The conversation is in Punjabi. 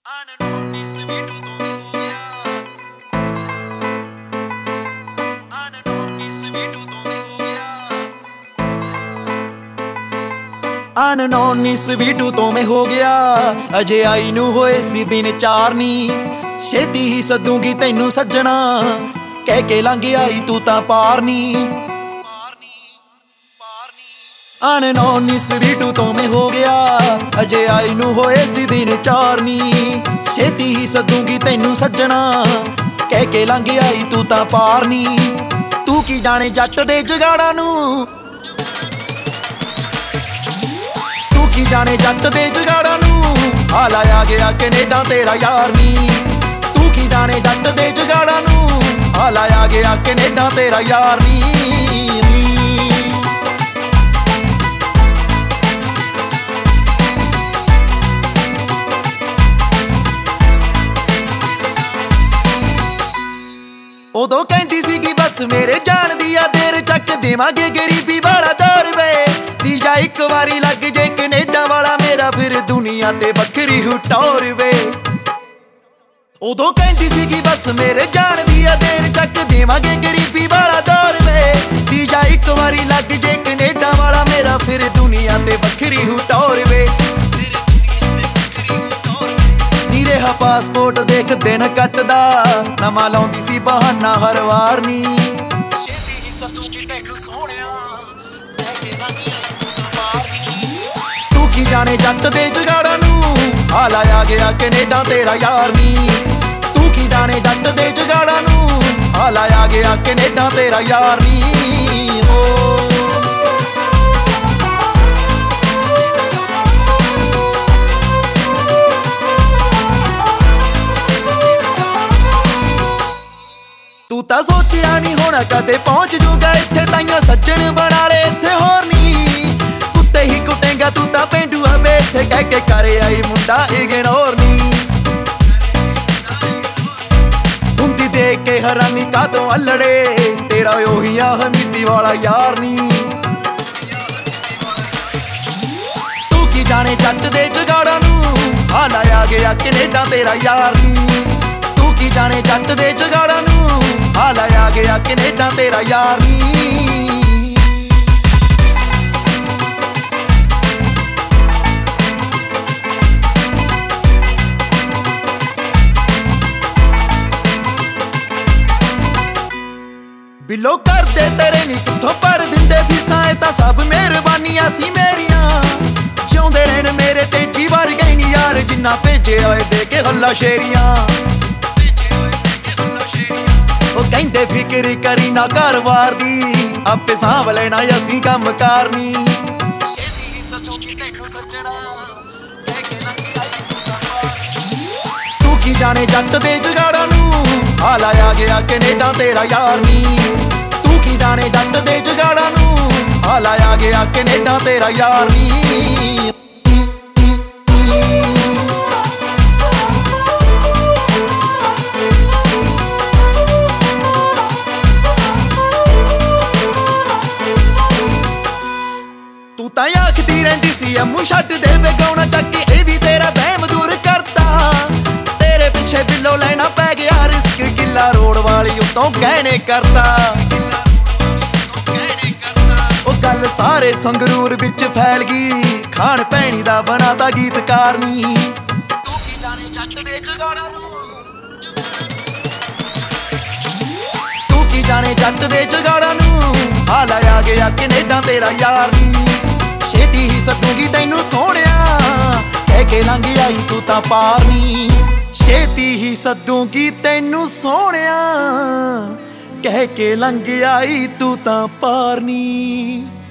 ਅਨਨੋਨੀ ਸਵੀਟੂ ਤੋਂ ਵੀ ਹੋ ਗਿਆ। ਅਨਨੋਨੀ ਸਵੀਟੂ ਤੋਂ ਵੀ ਹੋ ਗਿਆ। ਅਨਨੋਨੀ ਸਵੀਟੂ ਤੋਂ ਮੈਂ ਹੋ ਗਿਆ। ਅਜੇ ਆਈ ਨੂੰ ਹੋਏ ਸੀ ਦਿਨ ਚਾਰਨੀ। ਛੇਤੀ ਹੀ ਸੱਦੂਗੀ ਤੈਨੂੰ ਸੱਜਣਾ, ਕਹਿ ਕੇ ਲੰਘ ਆਈ ਤੂੰ ਤਾਂ ਪਾਰਨੀ। ਅਨਨੋਨੀ ਸਵੀਟੂ ਤੋਂ ਮੈਂ ਹੋ ਗਿਆ। ਅਜੇ ਆਈ ਨੂੰ ਹੋਏ ਸੀ ਦਿਨ ਚਾਰਨੀ। ਛੇਤੀ ਹੀ ਸੱਦੂਗੀ ਤੈਨੂੰ ਸੱਜਣਾ, ਕਹਿ ਕੇ ਲੰਘ ਆਈ ਤੂੰ ਤਾਂ ਪਾਰਨੀ। ਤੂੰ ਕੀ ਜਾਣੇ ਜੱਟ ਦੇ ਜੁਗਾੜਾਂ ਨੂੰ, ਤੂੰ ਕੀ ਜਾਣੇ ਜੱਟ ਦੇ ਜੁਗਾੜਾਂ ਨੂੰ। ਹਾਲ ਆ ਗਿਆ ਕੈਨੇਡਾ ਤੇਰਾ ਯਾਰ ਨੀ। ਤੂੰ ਕੀ ਜਾਣੇ ਜੱਟ ਦੇ ਜੁਗਾੜਾਂ ਨੂੰ। ਹਾਲ ਆ ਗਿਆ ਕੈਨੇਡਾ ਤੇਰਾ ਯਾਰ ਨੀ। ਉਦੋਂ ਕਹਿੰਦੀ ਸੀਗੀ ਬਸ ਮੇਰੇ ਜਾਣ ਦੀ ਆ ਦੇਰ, ਚੱਕ ਦੇਵਾਂਗੇ ਗਰੀਬੀ ਵਾਲਾ ਦੌਰ ਵੇ। ਵੀਜ਼ਾ ਇੱਕ ਵਾਰੀ ਲੱਗ ਜੇ ਕੈਨੇਡਾ ਵਾਲਾ ਮੇਰਾ, ਫਿਰ ਦੁਨੀਆ ਤੇ ਵੱਖਰੀ ਹੁਟੌਰ ਵੇ। ਉਦੋਂ ਕਹਿੰਦੀ ਸੀਗੀ ਬਸ ਮੇਰੇ ਜਾਣ ਦੀ ਆ ਦੇਰ, ਚੱਕ ਦੇਵਾਂਗੇ ਗਰੀਬੀ ਵਾਲਾ ਦੌਰ ਵੇ। ਵੀਜ਼ਾ ਇੱਕ ਵਾਰੀ ਲੱਗ ਜੇ ਕੈਨੇਡਾ ਵਾਲਾ ਮੇਰਾ, ਫਿਰ ਦੁਨੀਆ ਤੇ ਵੱਖਰੀ ਹੁਟੌਰ ਵੇ। ਨੀਰੇਹਾ ਪਾਸਪੋਰਟ ਦੇਖ ਦਿਨ ਕੱਟਦਾ, ਨਵਾਂ ਲਾਉਂਦੀ ਸੀ ਬਹਾਨਾ ਹਰ ਵਾਰ ਨੀ। ਛੇਤੀ ਹੀ ਸੱਦੂਗੀ ਤੈਨੂੰ ਸੋਹਣਿਆ, ਕਹਿ ਕੇ ਲੰਘ ਆਈ ਤੂੰ ਤਾਂ ਪਾਰ ਨੀ। ਤੂੰ ਕੀ ਜਾਣੇ ਜੱਟ ਦੇ ਜੁਗਾੜਾਂ ਨੂੰ। ਹਾਲ ਆ ਗਿਆ ਕੈਨੇਡਾ ਤੇਰਾ ਯਾਰ ਨੀ। ਤੂੰ ਕੀ ਜਾਣੇ ਜੱਟ ਦੇ ਜੁਗਾੜਾਂ ਨੂੰ। ਹਾਲ ਆ ਗਿਆ ਕੈਨੇਡਾ ਤੇਰਾ ਯਾਰ ਨੀ। ਤੂੰ ਤਾਂ ਸੋਚਿਆ ਨਹੀਂ ਹੋਣਾ ਕਦੇ ਪਹੁੰਚ ਜੂਗਾ ਇੱਥੇ, ਤਾਈਆਂ ਸੱਜਣ ਬਣਾ ਲੈ ਇੱਥੇ ਹੋਰ ਨੀ। ਕੁੱਤੇ ਹੀ ਕੁੱਟੇਗਾ ਤੂੰ ਤਾਂ ਪੇਂਡੂਆ ਵੇ ਇੱਥੇ, ਕਹਿ ਕੇ ਕਰ ਆਈ ਮੁੰਡਾ ਇਗਨੋਰ ਨੀ। ਹੁੰਦੀ ਦੇਖ ਕੇ ਹੈਰਾਨੀ ਕਾਦੋਂ ਅਲੜੇ, ਤੇਰਾ ਉਹੀ ਆ ਹਮੀਦੀ ਵਾਲਾ ਯਾਰ ਨੀ। ਤੂੰ ਕੀ ਜਾਣੇ ਜੱਟ ਦੇ ਜੁਗਾੜਾਂ ਨੂੰ। ਹਾਲ ਆ ਗਿਆ ਕੈਨੇਡਾ ਤੇਰਾ ਯਾਰ ਨੀ। ਤੂੰ ਕੀ ਜਾਣੇ ਜੱਟ ਦੇ ਜੁਗਾੜਾਂ ਨੂੰ। ਹਾਲ ਆ ਗਿਆ ਕੈਨੇਡਾ ਤੇਰਾ ਯਾਰ ਨੀ। ਬਿੱਲੋ ਕਰਦੇ ਤੇਰੇ ਨੀ ਕਿੱਥੋਂ ਭਰ ਦਿੰਦੇ ਫੀਸਾਂ, ਇਹ ਤਾਂ ਸਭ ਮਿਹਰਬਾਨੀਆਂ ਸੀ ਮੇਰੀਆਂ। ਜਿਉਂਦੇ ਰਹਿਣ ਮੇਰੇ ਤੇ ਜੀ ਵਰਗੇ ਨੀ ਯਾਰ, ਜਿੰਨਾ ਭੇਜੇ ਓਏ ਦੇ ਕੇ ਹੱਲਾ ਸ਼ੇਰੀਆਂ। ਉਹ ਕਹਿੰਦੇ ਫਿਕਰ ਕਰੀ ਨਾ ਘਰ-ਬਾਰ ਦੀ, ਆਪੇ ਸਾਂਭ ਲੈਣਾ ਅਸੀਂ ਕੰਮ ਕਰਨੀ। ਛੇਤੀ ਹੀ ਸੱਦੂਗੀ ਤੈਨੂੰ ਸੱਜਣਾ, ਕਹਿ ਕੇ ਲੰਘ ਆਈ ਤੂੰ ਤਾਂ ਪਾਰ ਨੀ। ਤੂੰ ਕੀ ਜਾਣੇ ਜੱਟ ਦੇ ਜੁਗਾੜਾਂ ਨੂੰ। ਹਾਲ ਆ ਗਿਆ ਕੈਨੇਡਾ ਤੇਰਾ ਯਾਰ ਨੀ। ਤੂੰ ਕੀ ਜਾਣੇ ਜੱਟ ਦੇ ਜੁਗਾੜਾਂ ਨੂੰ। ਹਾਲ ਆ ਗਿਆ ਕੈਨੇਡਾ ਤੇਰਾ ਯਾਰ ਨੀ। ਤੂੰ ਤਾਂ ਆਖਦੀ ਰਹਿੰਦੀ ਸੀ ਅਮੂ ਛੱਡ ਦੇ ਬੇਗਾਉਣਾ, ਚੱਕ ਇਹ ਵੀ ਤੇਰਾ ਵਹਿਮ ਦੂਰ ਕਰਤਾ। ਤੇਰੇ ਪਿੱਛੇ ਬਿੱਲੋ ਲੈਣਾ ਪੈ ਗਿਆ ਰਿਸਕ, ਗਿੱਲਾ ਰੋਡ ਵਾਲੀ ਉਤੋਂ ਗਹਿਣੇ ਕਰਤਾ। ਉਹ ਗੱਲ ਸਾਰੇ ਸੰਗਰੂਰ ਵਿੱਚ ਫੈਲ ਗਈ, ਖਾਣ ਭੈਣੀ ਦਾ ਬਣਾਤਾ ਗੀਤਕਾਰ ਨੀ। ਤੂੰ ਕੀ ਜਾਣੇ ਜੱਟ ਦੇ ਜੁਗਾੜਾਂ ਨੂੰ। ਤੂੰ ਕੀ ਜਾਣੇ ਜੱਟ ਦੇ ਜੁਗਾੜਾਂ ਨੂੰ। ਹਾਲ ਆ ਗਿਆ ਕੈਨੇਡਾ ਤੇਰਾ ਯਾਰ ਨੀ। ਛੇਤੀ ਹੀ ਸੱਦੂਗੀ ਤੈਨੂੰ ਸੋਹਣਿਆ, ਕਹਿ ਕੇ ਲੰਘ ਆਈ ਤੂੰ ਤਾਂ ਪਾਰ ਨੀ। ਛੇਤੀ ਹੀ ਸੱਦੂਗੀ ਤੈਨੂੰ ਸੋਹਣਿਆ, ਕਹਿ ਕੇ ਲੰਘ ਆਈ ਤੂੰ ਤਾਂ ਪਾਰ ਨੀ।